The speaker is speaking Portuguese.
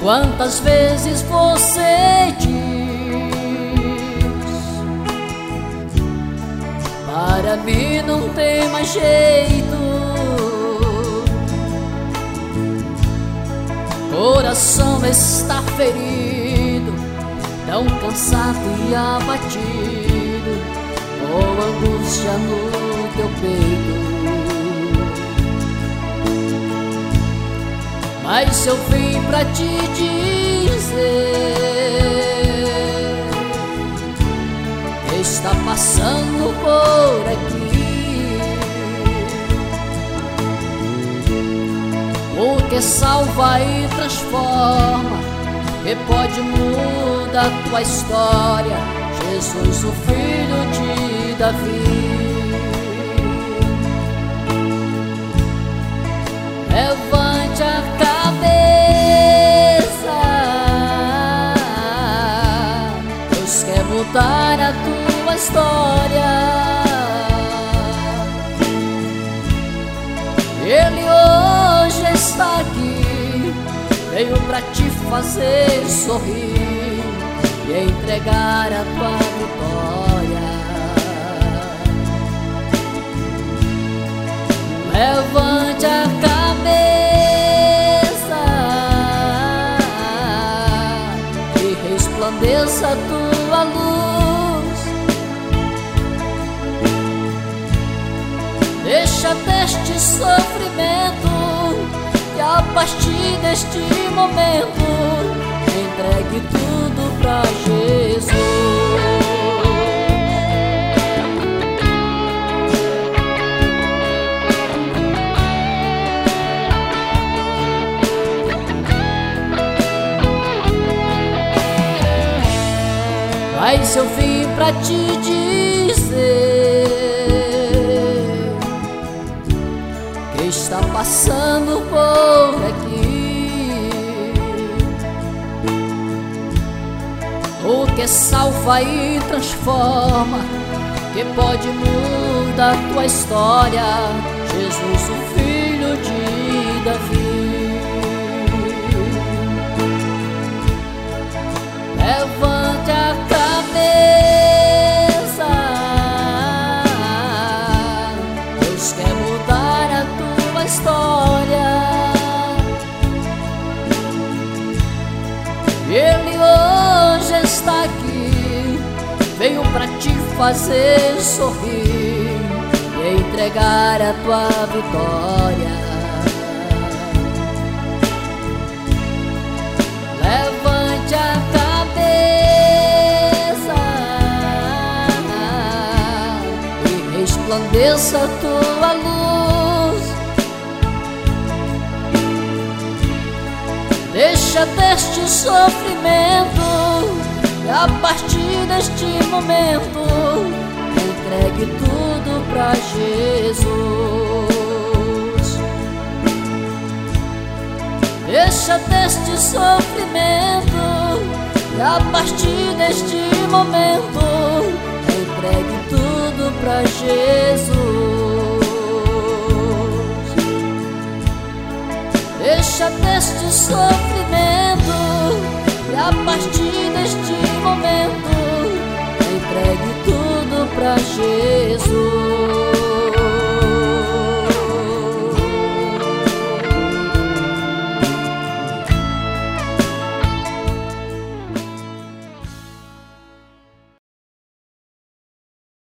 Quantas vezes você diz: para mim não tem mais jeito. Coração está ferido, tão cansado e abatido, com angústia no teu peito. Mas eu vim pra te dizer que está passando por aqui, o que salva e transforma, que pode mudar tua história, Jesus, o filho de Davi. Levante a cabeça, Deus quer mudar a tua história. Ele hoje está aqui, veio pra te fazer sorrir e entregar a tua vitória. Levante a cabeça e resplandeça a tua luz. Deixa deste sofrimento e a partir deste momento entregue tudo pra Jesus. Mas eu vim pra te dizer que está passando por aqui, o que salva e transforma, que pode mudar tua história, Jesus, o filho de Davi. Levante a cabeça, Deus quer mudar a tua história. Ele hoje está aqui, veio pra te fazer sorrir e entregar a tua vitória. Levante a resplandeça a tua luz. Deixa deste sofrimento e a partir deste momento entregue tudo pra Jesus. Deixa deste sofrimento e a partir deste momento entregue tudo pra Jesus. Deixa deste sofrimento e a partir deste momento entregue tudo pra Jesus.